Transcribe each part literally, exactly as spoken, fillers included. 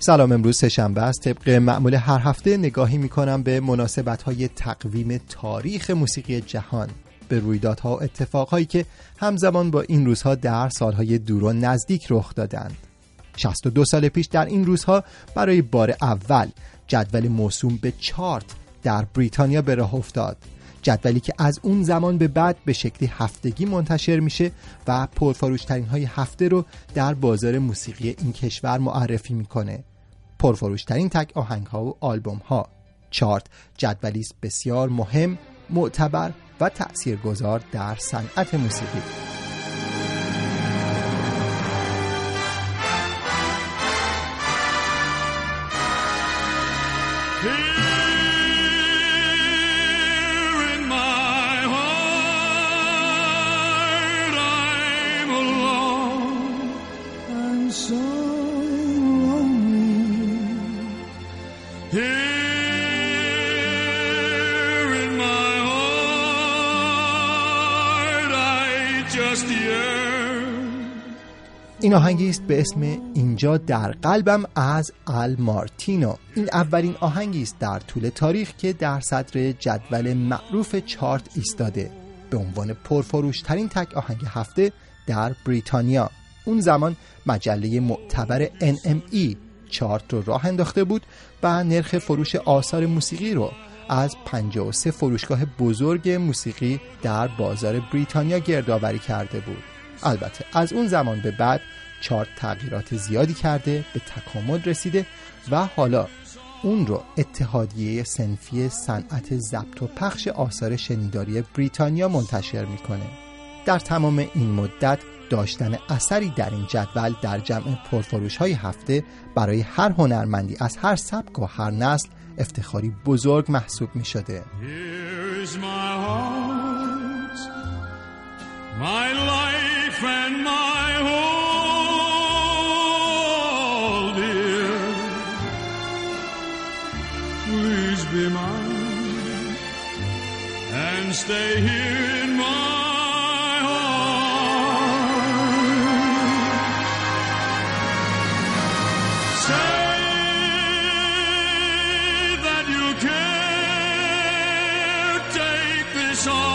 سلام، امروز سه‌شنبه است. طبق معمول هر هفته نگاهی میکنم به مناسبت‌های تقویم تاریخ موسیقی جهان، به رویدادها و اتفاقهایی که همزمان با این روزها در سالهای دور و نزدیک رخ دادند. شصت و دو سال پیش در این روزها برای بار اول جدول موسوم به چارت در بریتانیا به راه افتاد. جدولی که از اون زمان به بعد به شکلی هفتگی منتشر میشه و پرفروشترین های هفته رو در بازار موسیقی این کشور معرفی میکنه. پرفروشترین تک آهنگ ها و آلبوم ها. چارت جدولی است بسیار مهم، معتبر و تأثیرگذار در صنعت موسیقی. این آهنگی است به اسم اینجا در قلبم از آل مارتینو. این اولین آهنگی است در طول تاریخ که در صدر جدول معروف چارت ایستاده به عنوان پرفروشترین تک آهنگ هفته در بریتانیا. اون زمان مجله معتبر ان ام ای چارت رو راه انداخته بود و نرخ فروش آثار موسیقی رو از پنجاه و سه فروشگاه بزرگ موسیقی در بازار بریتانیا گردآوری کرده بود. البته از اون زمان به بعد چارت تغییرات زیادی کرده، به تکامل رسیده و حالا اون رو اتحادیه صنفی صنعت ضبط و پخش آثار شنیداری بریتانیا منتشر میکنه. در تمام این مدت داشتن اثری در این جدول در جمع پرفروش های هفته برای هر هنرمندی از هر سبک و هر نسل افتخاری بزرگ محسوب می شده. My life and my whole, dear, please be mine and stay here in my heart. Say that you can't take this on.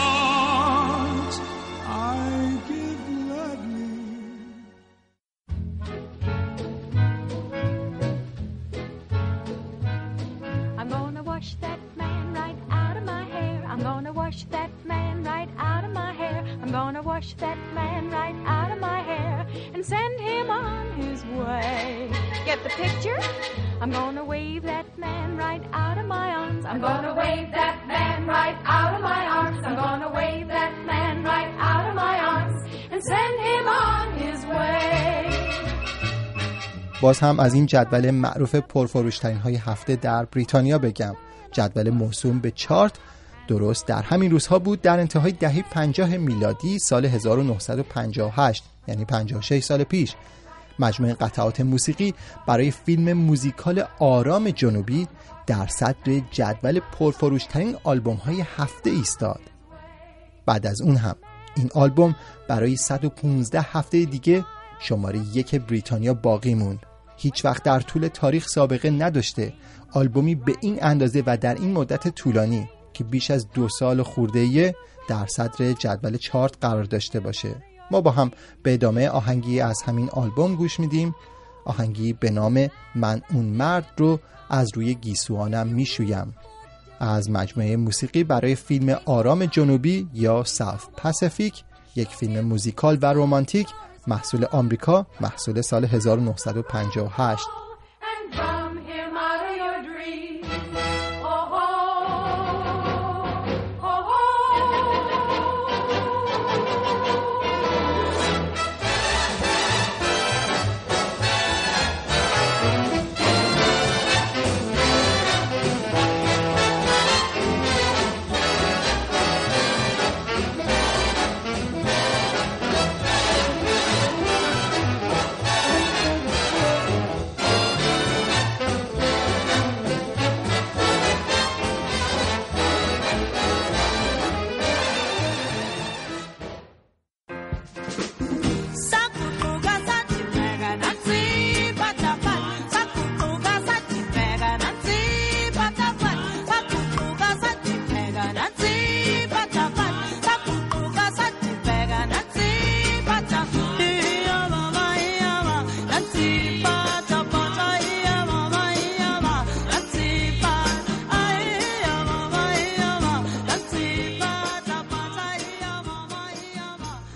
Wash that man right out of my hair and send him on his way. Get the picture? I'm gonna wave that man right out of my arms. I'm gonna wave that man right out of my arms. I'm gonna wave that man right out of my arms and send him on his way. باز هم از این جدول معروف پرفروشترین های هفته در بریتانیا بگم. جدول موسوم به چارت درست در همین روزها بود، در انتهای دهه پنجاه میلادی سال هزار و نهصد و پنجاه و هشت، یعنی پنجاه و شش سال پیش. مجموعه قطعات موسیقی برای فیلم موزیکال آرام جنوبی در صدر جدول پرفروشترین آلبوم های هفته ایستاد. بعد از اون هم این آلبوم برای صد و پانزده هفته دیگه شماره یک بریتانیا باقی موند. هیچ وقت در طول تاریخ سابقه نداشته آلبومی به این اندازه و در این مدت طولانی که بیش از دو سال خورده‌ایه در صدر جدول چارت قرار داشته باشه. ما با هم به ادامه آهنگی از همین آلبوم گوش میدیم. آهنگی به نام من اون مرد رو از روی گیسوانم میشویم، از مجموعه موسیقی برای فیلم آرام جنوبی یا ساوت پاسیفیک، یک فیلم موزیکال و رمانتیک محصول آمریکا، محصول سال هزار و نهصد و پنجاه و هشت.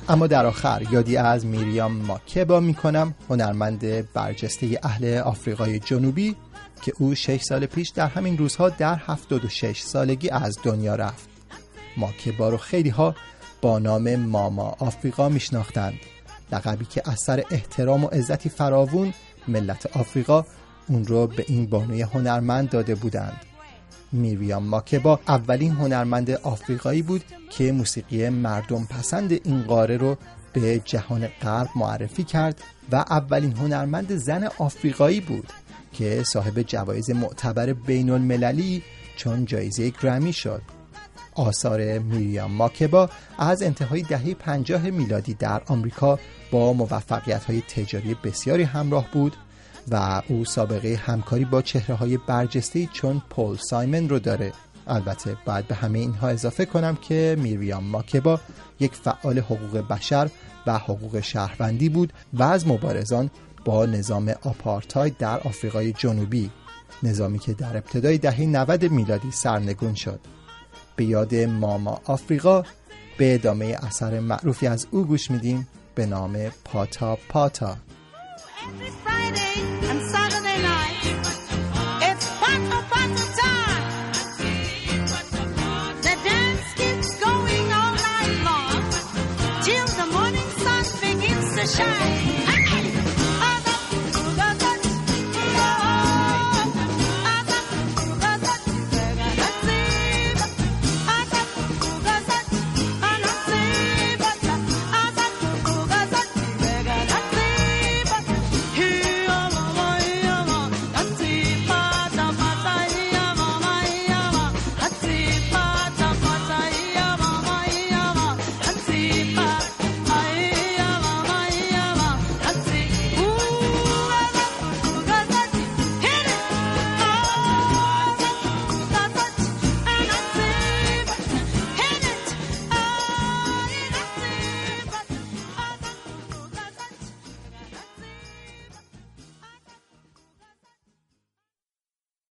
اما در آخر یادی از میریام ماکبا میکنم، هنرمند برجسته اهل آفریقای جنوبی که او شش سال پیش در همین روزها در هفتاد و شش سالگی از دنیا رفت. ماکبا رو خیلی ها با نام ماما آفریقا میشناختند، لقبی که از سر احترام و عزتی فراوون ملت آفریقا اون رو به این بانوی هنرمند داده بودند. میریام ماکبا اولین هنرمند آفریقایی بود که موسیقی مردم پسند این قاره رو به جهان غرب معرفی کرد و اولین هنرمند زن آفریقایی بود که صاحب جوایز معتبر بین المللی چون جایزه گرمی شد. آثار میریام ماکبا از انتهای دهه پنجاه میلادی در آمریکا با موفقیت‌های تجاری بسیاری همراه بود و او سابقه همکاری با چهره‌های برجسته‌ای چون پول سایمن رو داره. البته باید به همه اینها اضافه کنم که میریام ماکبا یک فعال حقوق بشر و حقوق شهروندی بود و از مبارزان با نظام آپارتاید در آفریقای جنوبی، نظامی که در ابتدای دهه نود میلادی سرنگون شد. به یاد ماما آفریقا به ادامه اثر معروفی از او گوش میدیم به نام پاتا پاتا. Every Friday and Saturday night, it's Pata Pata time. The dance keeps going all night long till the morning sun begins to shine.